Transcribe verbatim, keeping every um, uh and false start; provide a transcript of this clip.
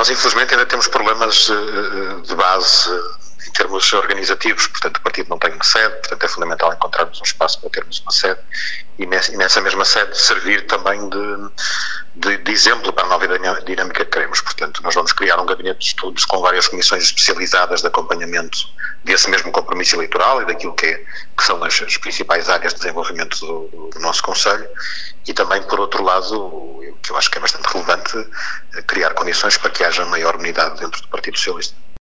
nós infelizmente ainda temos problemas uh, de base uh, em termos organizativos, portanto o partido não tem uma sede, portanto é fundamental encontrarmos um espaço para termos uma sede e nessa, e nessa mesma sede servir também de, de, de exemplo para a nova dinâmica que queremos. Portanto, nós vamos criar um gabinete de estudos com várias comissões especializadas de acompanhamento desse mesmo compromisso eleitoral e daquilo que, é, que são as, as principais áreas de desenvolvimento do, do nosso Conselho, e também, por outro lado, o que eu acho que é bastante relevante, criar condições para que haja maior unidade dentro do Partido Socialista.